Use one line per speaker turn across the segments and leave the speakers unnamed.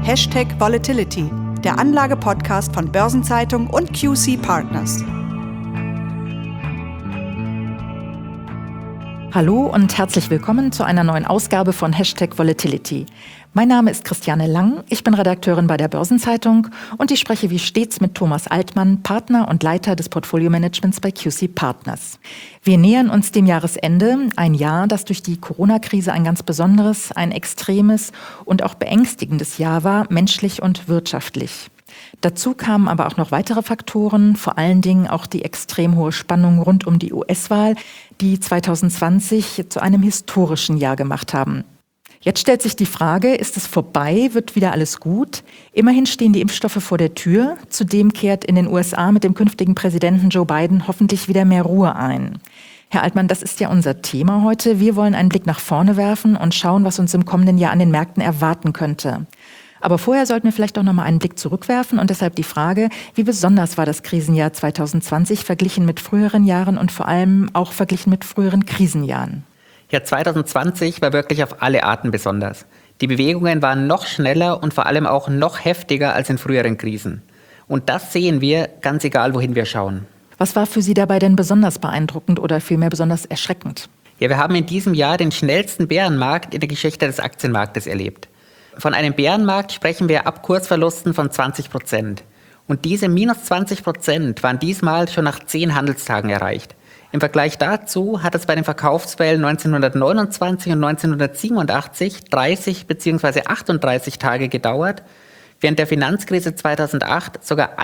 #Volatility, der Anlage-Podcast von Börsenzeitung und QC Partners.
Hallo und herzlich willkommen zu einer neuen Ausgabe von #Volatility. Mein Name ist Christiane Lang, ich bin Redakteurin bei der Börsenzeitung und ich spreche wie stets mit Thomas Altmann, Partner und Leiter des Portfolio-Managements bei QC Partners. Wir nähern uns dem Jahresende, ein Jahr, das durch die Corona-Krise ein ganz besonderes, ein extremes und auch beängstigendes Jahr war, menschlich und wirtschaftlich. Dazu kamen aber auch noch weitere Faktoren, vor allen Dingen auch die extrem hohe Spannung rund um die US-Wahl, die 2020 zu einem historischen Jahr gemacht haben. Jetzt stellt sich die Frage, ist es vorbei, wird wieder alles gut? Immerhin stehen die Impfstoffe vor der Tür. Zudem kehrt in den USA mit dem künftigen Präsidenten Joe Biden hoffentlich wieder mehr Ruhe ein. Herr Altmann, das ist ja unser Thema heute. Wir wollen einen Blick nach vorne werfen und schauen, was uns im kommenden Jahr an den Märkten erwarten könnte. Aber vorher sollten wir vielleicht auch noch mal einen Blick zurückwerfen und deshalb die Frage, wie besonders war das Krisenjahr 2020 verglichen mit früheren Jahren und vor allem auch verglichen mit früheren Krisenjahren?
Ja, 2020 war wirklich auf alle Arten besonders. Die Bewegungen waren noch schneller und vor allem auch noch heftiger als in früheren Krisen. Und das sehen wir, ganz egal, wohin wir schauen.
Was war für Sie dabei denn besonders beeindruckend oder vielmehr besonders erschreckend?
Ja, wir haben in diesem Jahr den schnellsten Bärenmarkt in der Geschichte des Aktienmarktes erlebt. Von einem Bärenmarkt sprechen wir ab Kursverlusten von 20%. Und diese minus 20% waren diesmal schon nach 10 Handelstagen erreicht. Im Vergleich dazu hat es bei den Verkaufswellen 1929 und 1987 30 bzw. 38 Tage gedauert, während der Finanzkrise 2008 sogar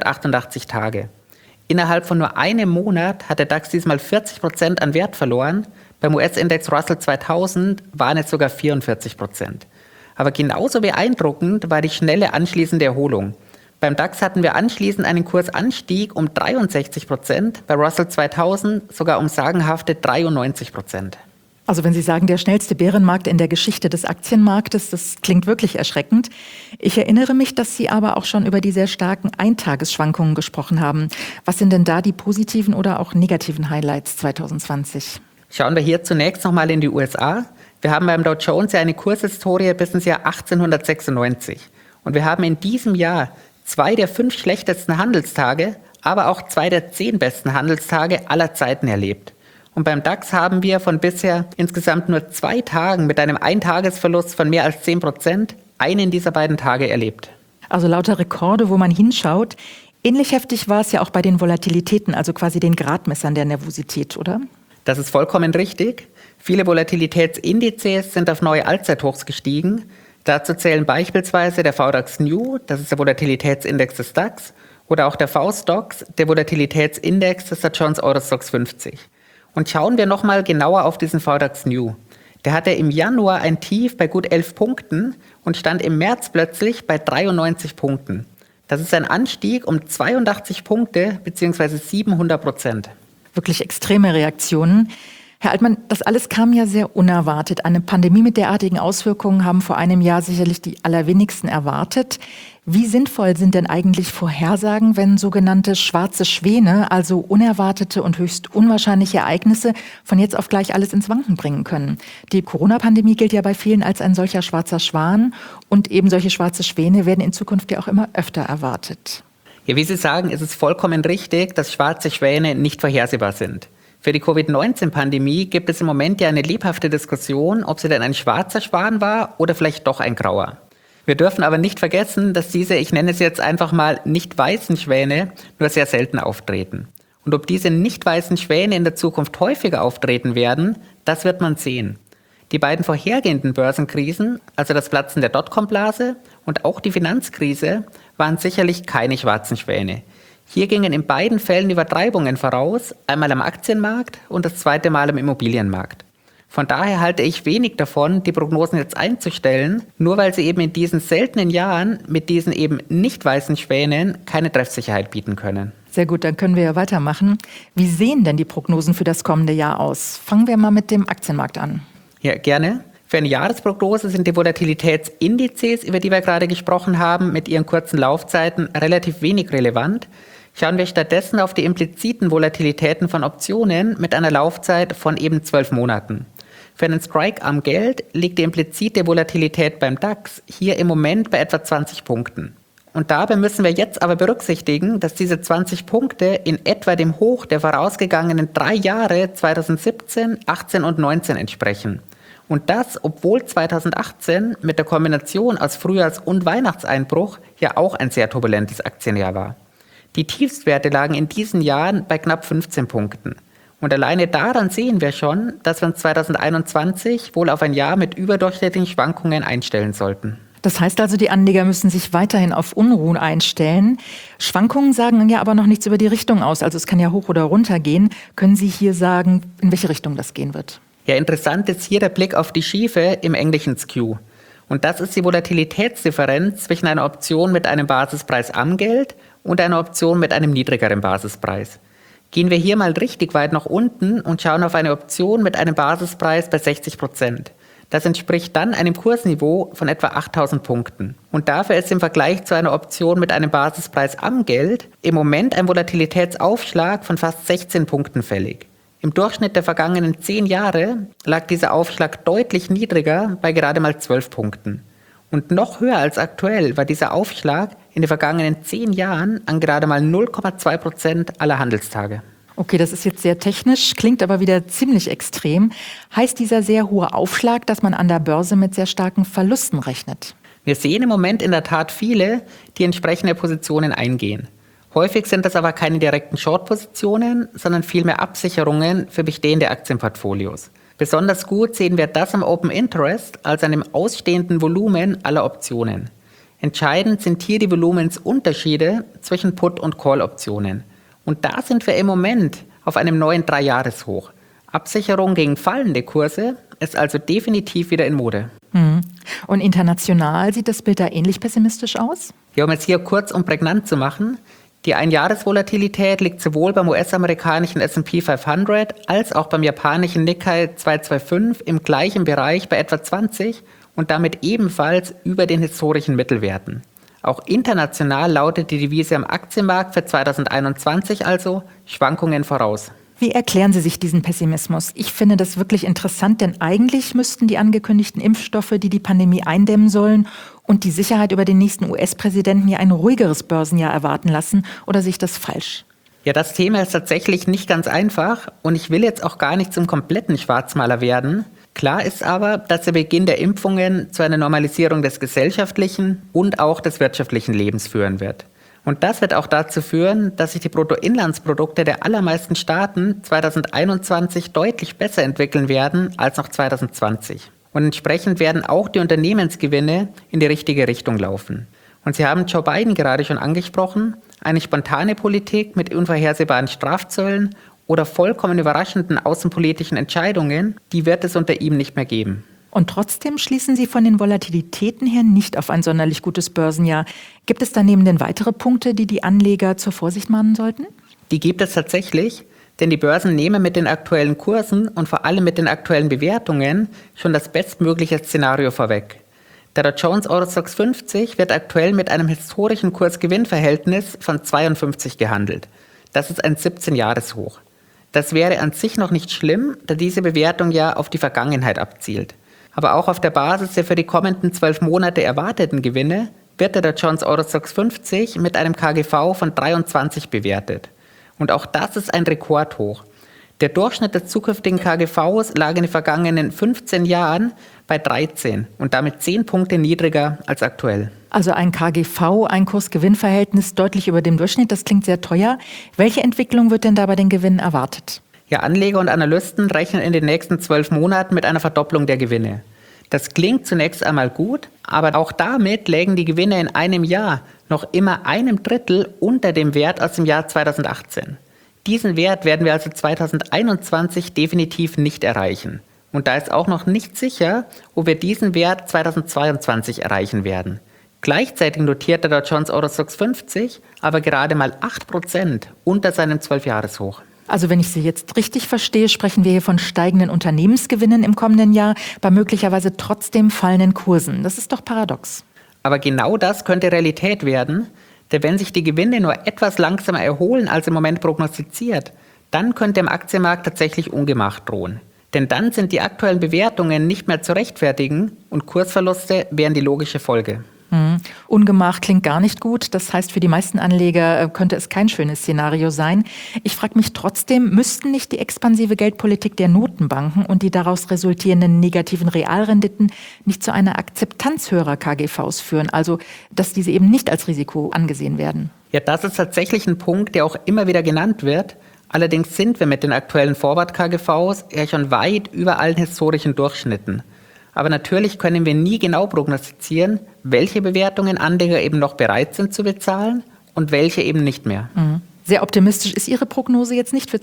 188 Tage. Innerhalb von nur einem Monat hat der DAX diesmal 40% an Wert verloren, beim US-Index Russell 2000 waren es sogar 44%. Aber genauso beeindruckend war die schnelle anschließende Erholung. Beim DAX hatten wir anschließend einen Kursanstieg um 63%, bei Russell 2000 sogar um sagenhafte 93%.
Also wenn Sie sagen, der schnellste Bärenmarkt in der Geschichte des Aktienmarktes, das klingt wirklich erschreckend. Ich erinnere mich, dass Sie aber auch schon über die sehr starken Eintagesschwankungen gesprochen haben. Was sind denn da die positiven oder auch negativen Highlights 2020?
Schauen wir hier zunächst nochmal in die USA. Wir haben beim Dow Jones ja eine Kurshistorie bis ins Jahr 1896. Und wir haben in diesem Jahr 2 der 5 schlechtesten Handelstage, aber auch 2 der 10 besten Handelstage aller Zeiten erlebt. Und beim DAX haben wir von bisher insgesamt nur 2 Tagen mit einem Eintagesverlust von mehr als 10% einen dieser beiden Tage erlebt.
Also lauter Rekorde, wo man hinschaut. Ähnlich heftig war es ja auch bei den Volatilitäten, also quasi den Gradmessern der Nervosität, oder?
Das ist vollkommen richtig. Viele Volatilitätsindizes sind auf neue Allzeithochs gestiegen. Dazu zählen beispielsweise der VDAX New, das ist der Volatilitätsindex des DAX, oder auch der VSTOXX, der Volatilitätsindex des Dow Jones Eurostoxx 50. Und schauen wir nochmal genauer auf diesen VDAX New. Der hatte im Januar ein Tief bei gut 11 Punkten und stand im März plötzlich bei 93 Punkten. Das ist ein Anstieg um 82 Punkte bzw. 700%.
Wirklich extreme Reaktionen. Herr Altmann, das alles kam ja sehr unerwartet. Eine Pandemie mit derartigen Auswirkungen haben vor einem Jahr sicherlich die allerwenigsten erwartet. Wie sinnvoll sind denn eigentlich Vorhersagen, wenn sogenannte schwarze Schwäne, also unerwartete und höchst unwahrscheinliche Ereignisse, von jetzt auf gleich alles ins Wanken bringen können? Die Corona-Pandemie gilt ja bei vielen als ein solcher schwarzer Schwan und eben solche schwarze Schwäne werden in Zukunft ja auch immer öfter erwartet.
Ja, wie Sie sagen, ist es vollkommen richtig, dass schwarze Schwäne nicht vorhersehbar sind. Für die Covid-19-Pandemie gibt es im Moment ja eine lebhafte Diskussion, ob sie denn ein schwarzer Schwan war oder vielleicht doch ein grauer. Wir dürfen aber nicht vergessen, dass diese, ich nenne es jetzt einfach mal, nicht weißen Schwäne nur sehr selten auftreten. Und ob diese nicht weißen Schwäne in der Zukunft häufiger auftreten werden, das wird man sehen. Die beiden vorhergehenden Börsenkrisen, also das Platzen der Dotcom-Blase und auch die Finanzkrise, waren sicherlich keine schwarzen Schwäne. Hier gingen in beiden Fällen Übertreibungen voraus, einmal am Aktienmarkt und das zweite Mal am Immobilienmarkt. Von daher halte ich wenig davon, die Prognosen jetzt einzustellen, nur weil sie eben in diesen seltenen Jahren mit diesen eben nicht weißen Schwänen keine Treffsicherheit bieten können.
Sehr gut, dann können wir ja weitermachen. Wie sehen denn die Prognosen für das kommende Jahr aus? Fangen wir mal mit dem Aktienmarkt an.
Ja, gerne. Für eine Jahresprognose sind die Volatilitätsindizes, über die wir gerade gesprochen haben, mit ihren kurzen Laufzeiten relativ wenig relevant. Schauen wir stattdessen auf die impliziten Volatilitäten von Optionen mit einer Laufzeit von eben 12 Monaten. Für einen Strike am Geld liegt die implizite Volatilität beim DAX hier im Moment bei etwa 20 Punkten. Und dabei müssen wir jetzt aber berücksichtigen, dass diese 20 Punkte in etwa dem Hoch der vorausgegangenen 3 Jahre 2017, 18 und 19 entsprechen. Und das, obwohl 2018 mit der Kombination aus Frühjahrs- und Weihnachtseinbruch ja auch ein sehr turbulentes Aktienjahr war. Die Tiefstwerte lagen in diesen Jahren bei knapp 15 Punkten. Und alleine daran sehen wir schon, dass wir uns 2021 wohl auf ein Jahr mit überdurchschnittlichen Schwankungen einstellen sollten.
Das heißt also, die Anleger müssen sich weiterhin auf Unruhen einstellen. Schwankungen sagen ja aber noch nichts über die Richtung aus. Also es kann ja hoch oder runter gehen. Können Sie hier sagen, in welche Richtung das gehen wird?
Ja, interessant ist hier der Blick auf die Schiefe im englischen Skew. Und das ist die Volatilitätsdifferenz zwischen einer Option mit einem Basispreis am Geld und einer Option mit einem niedrigeren Basispreis. Gehen wir hier mal richtig weit nach unten und schauen auf eine Option mit einem Basispreis bei 60%. Das entspricht dann einem Kursniveau von etwa 8.000 Punkten. Und dafür ist im Vergleich zu einer Option mit einem Basispreis am Geld im Moment ein Volatilitätsaufschlag von fast 16 Punkten fällig. Im Durchschnitt der vergangenen 10 Jahre lag dieser Aufschlag deutlich niedriger bei gerade mal 12 Punkten. Und noch höher als aktuell war dieser Aufschlag in den vergangenen 10 Jahren an gerade mal 0,2% aller Handelstage.
Okay, das ist jetzt sehr technisch, klingt aber wieder ziemlich extrem. Heißt dieser sehr hohe Aufschlag, dass man an der Börse mit sehr starken Verlusten rechnet?
Wir sehen im Moment in der Tat viele, die entsprechende Positionen eingehen. Häufig sind das aber keine direkten Short-Positionen, sondern vielmehr Absicherungen für bestehende Aktienportfolios. Besonders gut sehen wir das am Open Interest, also an dem ausstehenden Volumen aller Optionen. Entscheidend sind hier die Volumensunterschiede zwischen Put- und Call-Optionen. Und da sind wir im Moment auf einem neuen 3-Jahres-Hoch. Absicherung gegen fallende Kurse ist also definitiv wieder in Mode.
Und international sieht das Bild da ähnlich pessimistisch aus?
Ja, um es hier kurz und prägnant zu machen, die Einjahresvolatilität liegt sowohl beim US-amerikanischen S&P 500 als auch beim japanischen Nikkei 225 im gleichen Bereich bei etwa 20 und damit ebenfalls über den historischen Mittelwerten. Auch international lautet die Devise am Aktienmarkt für 2021 also Schwankungen voraus.
Wie erklären Sie sich diesen Pessimismus? Ich finde das wirklich interessant, denn eigentlich müssten die angekündigten Impfstoffe, die die Pandemie eindämmen sollen, und die Sicherheit über den nächsten US-Präsidenten ja ein ruhigeres Börsenjahr erwarten lassen. Oder sehe ich das falsch?
Ja, das Thema ist tatsächlich nicht ganz einfach und ich will jetzt auch gar nicht zum kompletten Schwarzmaler werden. Klar ist aber, dass der Beginn der Impfungen zu einer Normalisierung des gesellschaftlichen und auch des wirtschaftlichen Lebens führen wird. Und das wird auch dazu führen, dass sich die Bruttoinlandsprodukte der allermeisten Staaten 2021 deutlich besser entwickeln werden als noch 2020. Und entsprechend werden auch die Unternehmensgewinne in die richtige Richtung laufen. Und Sie haben Joe Biden gerade schon angesprochen, eine spontane Politik mit unvorhersehbaren Strafzöllen oder vollkommen überraschenden außenpolitischen Entscheidungen, die wird es unter ihm nicht mehr geben.
Und trotzdem schließen Sie von den Volatilitäten her nicht auf ein sonderlich gutes Börsenjahr. Gibt es daneben denn weitere Punkte, die die Anleger zur Vorsicht mahnen sollten?
Die gibt es tatsächlich, denn die Börsen nehmen mit den aktuellen Kursen und vor allem mit den aktuellen Bewertungen schon das bestmögliche Szenario vorweg. Der Dow Jones Eurostoxx 50 wird aktuell mit einem historischen Kurs-Gewinn-Verhältnis von 52 gehandelt. Das ist ein 17-Jahres-Hoch. Das wäre an sich noch nicht schlimm, da diese Bewertung ja auf die Vergangenheit abzielt. Aber auch auf der Basis der für die kommenden 12 Monate erwarteten Gewinne wird der Dow Jones Eurostoxx 50 mit einem KGV von 23 bewertet. Und auch das ist ein Rekordhoch. Der Durchschnitt des zukünftigen KGVs lag in den vergangenen 15 Jahren bei 13 und damit 10 Punkte niedriger als aktuell.
Also ein KGV, ein Kurs-Gewinn-Verhältnis deutlich über dem Durchschnitt, das klingt sehr teuer. Welche Entwicklung wird denn da bei den Gewinnen erwartet?
Ja, Anleger und Analysten rechnen in den nächsten 12 Monaten mit einer Verdopplung der Gewinne. Das klingt zunächst einmal gut, aber auch damit lägen die Gewinne in einem Jahr noch immer 1/3 unter dem Wert aus dem Jahr 2018. Diesen Wert werden wir also 2021 definitiv nicht erreichen. Und da ist auch noch nicht sicher, ob wir diesen Wert 2022 erreichen werden. Gleichzeitig notiert der Dow Jones Eurostoxx 50 aber gerade mal 8% unter seinem 12-Jahres-Hoch.
Also wenn ich Sie jetzt richtig verstehe, sprechen wir hier von steigenden Unternehmensgewinnen im kommenden Jahr bei möglicherweise trotzdem fallenden Kursen. Das ist doch paradox.
Aber genau das könnte Realität werden, denn wenn sich die Gewinne nur etwas langsamer erholen als im Moment prognostiziert, dann könnte im Aktienmarkt tatsächlich Ungemach drohen. Denn dann sind die aktuellen Bewertungen nicht mehr zu rechtfertigen und Kursverluste wären die logische Folge.
Ungemach klingt gar nicht gut. Das heißt, für die meisten Anleger könnte es kein schönes Szenario sein. Ich frage mich trotzdem, müssten nicht die expansive Geldpolitik der Notenbanken und die daraus resultierenden negativen Realrenditen nicht zu einer Akzeptanz höherer KGVs führen? Also, dass diese eben nicht als Risiko angesehen werden?
Ja, das ist tatsächlich ein Punkt, der auch immer wieder genannt wird. Allerdings sind wir mit den aktuellen Forward-KGVs ja schon weit über allen historischen Durchschnitten. Aber natürlich können wir nie genau prognostizieren, welche Bewertungen Anleger eben noch bereit sind zu bezahlen und welche eben nicht mehr.
Sehr optimistisch ist Ihre Prognose jetzt nicht für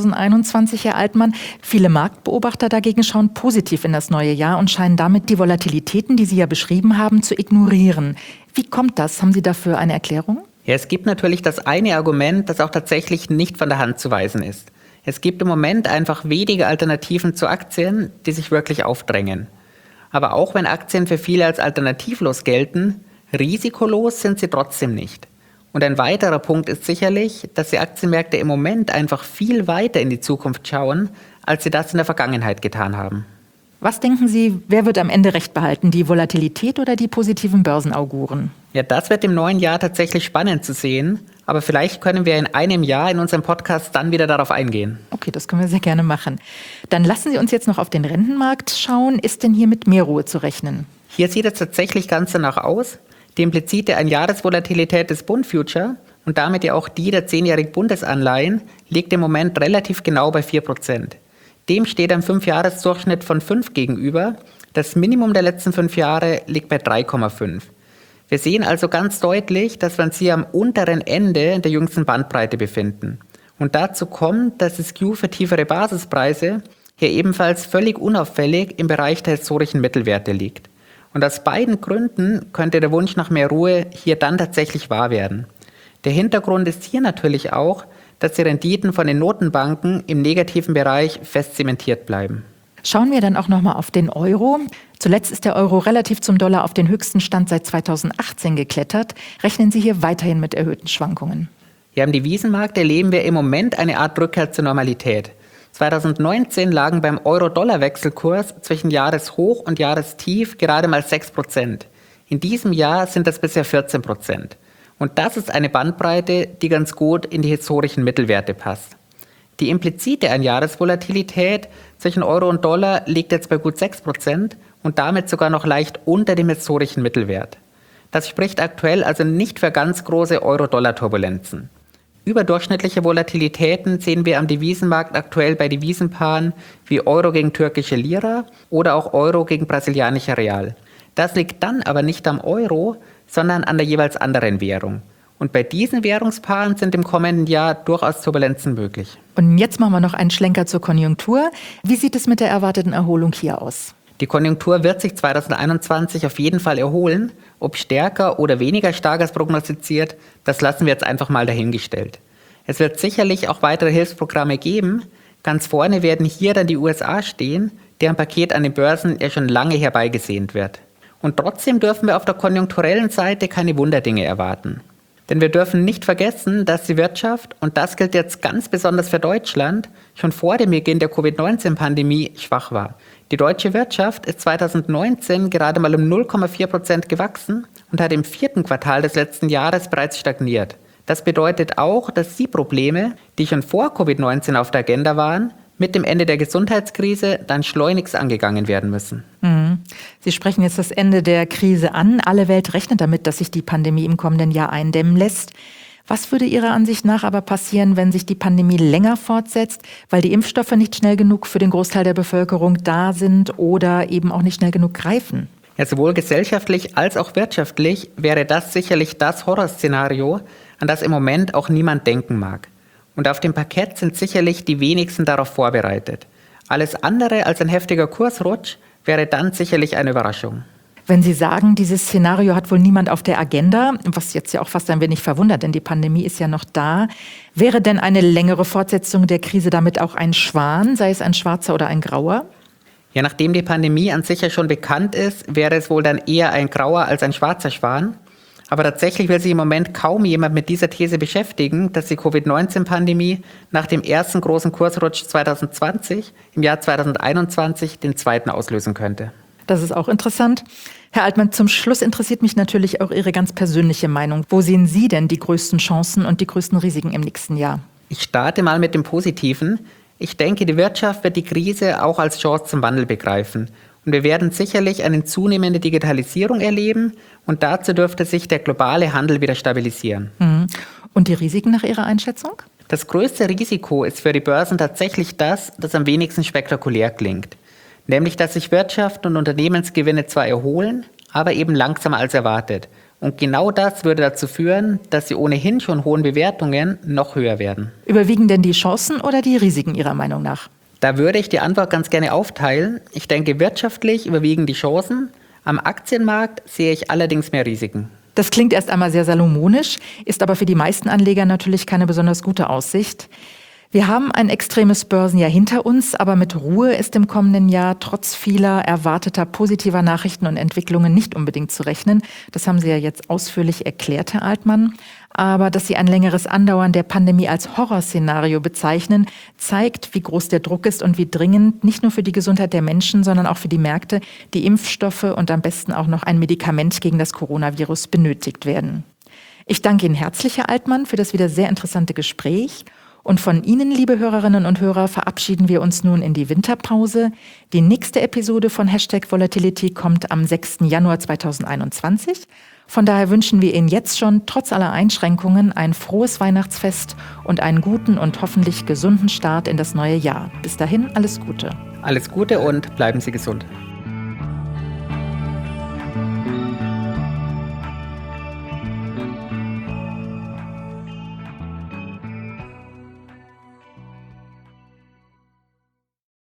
2021, Herr Altmann. Viele Marktbeobachter dagegen schauen positiv in das neue Jahr und scheinen damit die Volatilitäten, die Sie ja beschrieben haben, zu ignorieren. Wie kommt das? Haben Sie dafür eine Erklärung?
Ja, es gibt natürlich das eine Argument, das auch tatsächlich nicht von der Hand zu weisen ist. Es gibt im Moment einfach wenige Alternativen zu Aktien, die sich wirklich aufdrängen. Aber auch wenn Aktien für viele als alternativlos gelten, risikolos sind sie trotzdem nicht. Und ein weiterer Punkt ist sicherlich, dass die Aktienmärkte im Moment einfach viel weiter in die Zukunft schauen, als sie das in der Vergangenheit getan haben.
Was denken Sie, wer wird am Ende recht behalten, die Volatilität oder die positiven Börsenauguren?
Ja, das wird im neuen Jahr tatsächlich spannend zu sehen, aber vielleicht können wir in einem Jahr in unserem Podcast dann wieder darauf eingehen.
Okay, das können wir sehr gerne machen. Dann lassen Sie uns jetzt noch auf den Rentenmarkt schauen. Ist denn hier mit mehr Ruhe zu rechnen?
Hier sieht es tatsächlich ganz danach aus. Die implizite Einjahresvolatilität des Bund Future und damit ja auch die der 10-jährigen Bundesanleihen liegt im Moment relativ genau bei 4%. Dem steht ein 5-Jahres-Durchschnitt von 5 gegenüber. Das Minimum der letzten 5 Jahre liegt bei 3,5. Wir sehen also ganz deutlich, dass wir uns hier am unteren Ende der jüngsten Bandbreite befinden. Und dazu kommt, dass das Skew für tiefere Basispreise hier ebenfalls völlig unauffällig im Bereich der historischen Mittelwerte liegt. Und aus beiden Gründen könnte der Wunsch nach mehr Ruhe hier dann tatsächlich wahr werden. Der Hintergrund ist hier natürlich auch, dass die Renditen von den Notenbanken im negativen Bereich fest zementiert bleiben.
Schauen wir dann auch nochmal auf den Euro. Zuletzt ist der Euro relativ zum Dollar auf den höchsten Stand seit 2018 geklettert. Rechnen Sie hier weiterhin mit erhöhten Schwankungen?
Ja, im Devisenmarkt erleben wir im Moment eine Art Rückkehr zur Normalität. 2019 lagen beim Euro-Dollar-Wechselkurs zwischen Jahreshoch und Jahrestief gerade mal 6%. In diesem Jahr sind das bisher 14%. Und das ist eine Bandbreite, die ganz gut in die historischen Mittelwerte passt. Die implizite Einjahresvolatilität zwischen Euro und Dollar liegt jetzt bei gut 6% und damit sogar noch leicht unter dem historischen Mittelwert. Das spricht aktuell also nicht für ganz große Euro-Dollar-Turbulenzen. Überdurchschnittliche Volatilitäten sehen wir am Devisenmarkt aktuell bei Devisenpaaren wie Euro gegen türkische Lira oder auch Euro gegen brasilianischer Real. Das liegt dann aber nicht am Euro, sondern an der jeweils anderen Währung. Und bei diesen Währungspaaren sind im kommenden Jahr durchaus Turbulenzen möglich.
Und jetzt machen wir noch einen Schlenker zur Konjunktur. Wie sieht es mit der erwarteten Erholung hier aus?
Die Konjunktur wird sich 2021 auf jeden Fall erholen. Ob stärker oder weniger stark als prognostiziert, das lassen wir jetzt einfach mal dahingestellt. Es wird sicherlich auch weitere Hilfsprogramme geben. Ganz vorne werden hier dann die USA stehen, deren Paket an den Börsen ja schon lange herbeigesehnt wird. Und trotzdem dürfen wir auf der konjunkturellen Seite keine Wunderdinge erwarten. Denn wir dürfen nicht vergessen, dass die Wirtschaft, und das gilt jetzt ganz besonders für Deutschland, schon vor dem Beginn der Covid-19-Pandemie schwach war. Die deutsche Wirtschaft ist 2019 gerade mal um 0,4% gewachsen und hat im 4. Quartal des letzten Jahres bereits stagniert. Das bedeutet auch, dass die Probleme, die schon vor Covid-19 auf der Agenda waren, mit dem Ende der Gesundheitskrise dann schleunigst angegangen werden müssen.
Sie sprechen jetzt das Ende der Krise an. Alle Welt rechnet damit, dass sich die Pandemie im kommenden Jahr eindämmen lässt. Was würde Ihrer Ansicht nach aber passieren, wenn sich die Pandemie länger fortsetzt, weil die Impfstoffe nicht schnell genug für den Großteil der Bevölkerung da sind oder eben auch nicht schnell genug greifen?
Ja, sowohl gesellschaftlich als auch wirtschaftlich wäre das sicherlich das Horrorszenario, an das im Moment auch niemand denken mag. Und auf dem Parkett sind sicherlich die wenigsten darauf vorbereitet. Alles andere als ein heftiger Kursrutsch wäre dann sicherlich eine Überraschung.
Wenn Sie sagen, dieses Szenario hat wohl niemand auf der Agenda, was jetzt ja auch fast ein wenig verwundert, denn die Pandemie ist ja noch da, wäre denn eine längere Fortsetzung der Krise damit auch ein Schwan, sei es ein schwarzer oder ein grauer?
Ja, nachdem die Pandemie an sich ja schon bekannt ist, wäre es wohl dann eher ein grauer als ein schwarzer Schwan. Aber tatsächlich will sich im Moment kaum jemand mit dieser These beschäftigen, dass die Covid-19-Pandemie nach dem ersten großen Kursrutsch 2020 im Jahr 2021 den zweiten auslösen könnte.
Das ist auch interessant. Herr Altmann, zum Schluss interessiert mich natürlich auch Ihre ganz persönliche Meinung. Wo sehen Sie denn die größten Chancen und die größten Risiken im nächsten Jahr?
Ich starte mal mit dem Positiven. Ich denke, die Wirtschaft wird die Krise auch als Chance zum Wandel begreifen. Und wir werden sicherlich eine zunehmende Digitalisierung erleben und dazu dürfte sich der globale Handel wieder stabilisieren.
Und die Risiken nach Ihrer Einschätzung?
Das größte Risiko ist für die Börsen tatsächlich das am wenigsten spektakulär klingt. Nämlich, dass sich Wirtschaft und Unternehmensgewinne zwar erholen, aber eben langsamer als erwartet. Und genau das würde dazu führen, dass die ohnehin schon hohen Bewertungen noch höher werden.
Überwiegen denn die Chancen oder die Risiken Ihrer Meinung nach?
Da würde ich die Antwort ganz gerne aufteilen. Ich denke, wirtschaftlich überwiegen die Chancen. Am Aktienmarkt sehe ich allerdings mehr Risiken.
Das klingt erst einmal sehr salomonisch, ist aber für die meisten Anleger natürlich keine besonders gute Aussicht. Wir haben ein extremes Börsenjahr hinter uns, aber mit Ruhe ist im kommenden Jahr trotz vieler erwarteter positiver Nachrichten und Entwicklungen nicht unbedingt zu rechnen. Das haben Sie ja jetzt ausführlich erklärt, Herr Altmann. Aber dass Sie ein längeres Andauern der Pandemie als Horrorszenario bezeichnen, zeigt, wie groß der Druck ist und wie dringend nicht nur für die Gesundheit der Menschen, sondern auch für die Märkte die Impfstoffe und am besten auch noch ein Medikament gegen das Coronavirus benötigt werden. Ich danke Ihnen herzlich, Herr Altmann, für das wieder sehr interessante Gespräch. Und von Ihnen, liebe Hörerinnen und Hörer, verabschieden wir uns nun in die Winterpause. Die nächste Episode von #Volatility kommt am 6. Januar 2021. Von daher wünschen wir Ihnen jetzt schon, trotz aller Einschränkungen, ein frohes Weihnachtsfest und einen guten und hoffentlich gesunden Start in das neue Jahr. Bis dahin, alles Gute.
Alles Gute und bleiben Sie gesund.